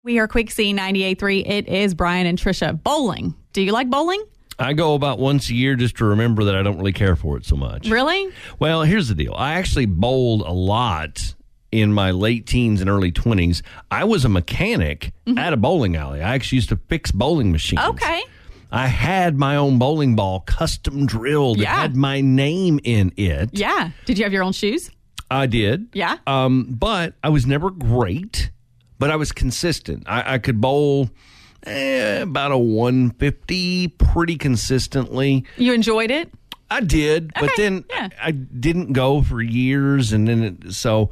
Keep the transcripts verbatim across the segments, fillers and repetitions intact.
We are Quick C ninety-eight point three. It is Brian and Trisha. Bowling. Do you like bowling? I go about once a year just to remember that I don't really care for it so much. Really? Well, here's the deal. I actually bowled a lot in my late teens and early twenties. I was a mechanic mm-hmm. at a bowling alley. I actually used to fix bowling machines. Okay. I had my own bowling ball custom drilled. Yeah. It had my name in it. Yeah. Did you have your own shoes? I did. Yeah. Um, but I was never great, but I was consistent. I, I could bowl eh, about a one fifty pretty consistently. You enjoyed it? I did, okay. but then yeah. I, I didn't go for years. And then it, so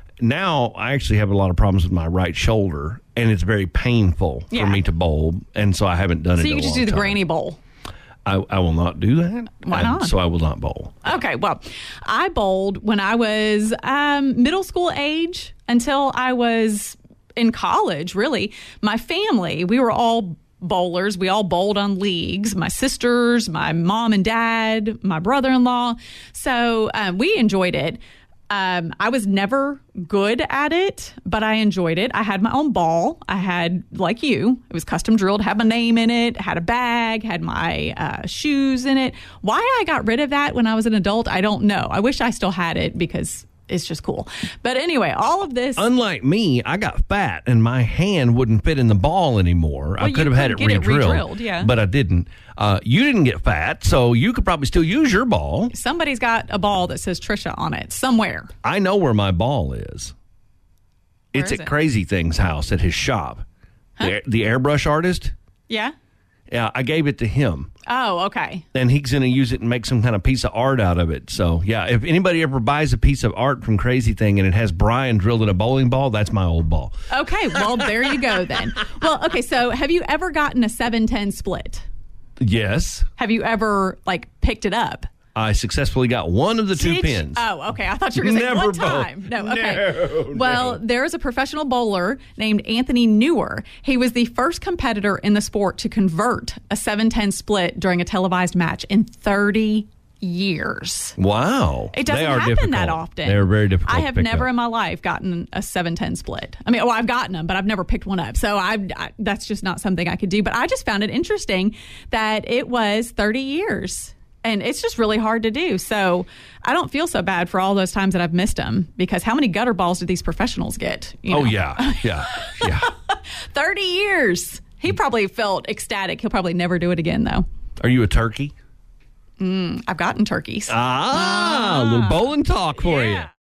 now I actually have a lot of problems with my right shoulder, and it's very painful yeah. for me to bowl. And so I haven't done so it you in a can just long do the time. granny bowl. I, I will not do that. Why not? I, so I will not bowl. Okay, well, I bowled when I was um, middle school age until I was in college, really. My family, we were all bowlers. We all bowled on leagues. My sisters, my mom and dad, my brother-in-law. So um, we enjoyed it. Um, I was never good at it, but I enjoyed it. I had my own ball. I had, like you, it was custom drilled, had my name in it, had a bag, had my uh, shoes in it. Why I got rid of that when I was an adult, I don't know. I wish I still had it because it's just cool. But anyway, all of this. Unlike me, I got fat and my hand wouldn't fit in the ball anymore. Well, I could have had it get re-drilled, it re-drilled, yeah. but I didn't. Uh, you didn't get fat, so you could probably still use your ball. Somebody's got a ball that says Trisha on it somewhere. I know where my ball is. Where it's is at it? Crazy Thing's house at his shop. Huh? The, the airbrush artist. Yeah? Yeah, I gave it to him. Oh, okay. And he's going to use it and make some kind of piece of art out of it. So, yeah, if anybody ever buys a piece of art from Crazy Thing and it has Brian drilled in a bowling ball, that's my old ball. Okay, well, there you go then. Well, okay, so have you ever gotten a seven ten split? Yes. Have you ever, like, picked it up? I successfully got one of the two Did you- pins. Oh, okay. I thought you were going to say Never one both. time. No, okay. No, well, no. there is a professional bowler named Anthony Newer. He was the first competitor in the sport to convert a seven ten split during a televised match in thirty years. Wow. It doesn't they are happen difficult. that often. They're very difficult I to have pick never up. in my life gotten a seven ten split. I mean, well, I've gotten them, but I've never picked one up. So I, I that's just not something I could do. But I just found it interesting that it was thirty years. And it's just really hard to do. So I don't feel so bad for all those times that I've missed them, because how many gutter balls do these professionals get? You know? Oh, yeah. Yeah. Yeah. thirty years. He probably felt ecstatic. He'll probably never do it again, though. Are you a turkey? Mm, I've gotten turkeys. Ah, a little bowling talk for Yeah. you.